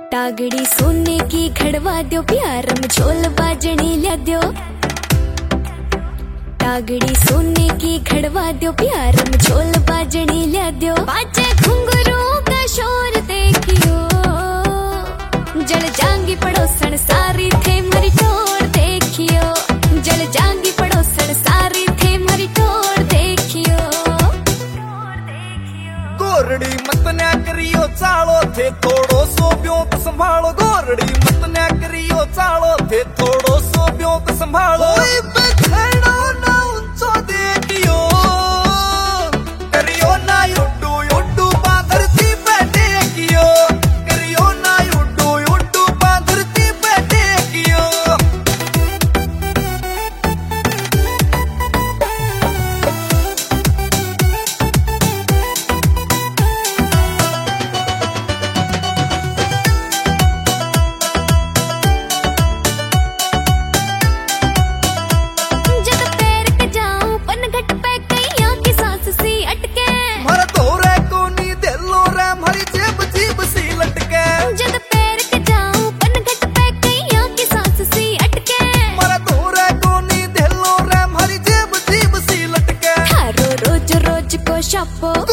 टागड़ी सोने की खड़वा दो, प्यार में झोल बाजनी ला दो। टागड़ी सोने की खड़वा दो, प्यार में झोल बाजनी ला दो। बाजे घुंघरू का शोर देखियो, जल जांगी पड़ोसन सारी थे मरी टोर देखियो। जल जांगी पड़ोसन सारी थे मरी टोर देखियो। गोरड़ी मत न्या करियो चालो थे थोड़ो सो ब्योंत संभालो। गोरड़ी मत न्या करियो चालो थे थोड़ो सो ब्योंत संभालो। बेखड़ो ना ऊंचो देखियो, करियो ना युड्डू युड्डू पाधरती पे देखियो। करियो ना युड्डू युड्डू पाधरती पे देखियो। शापो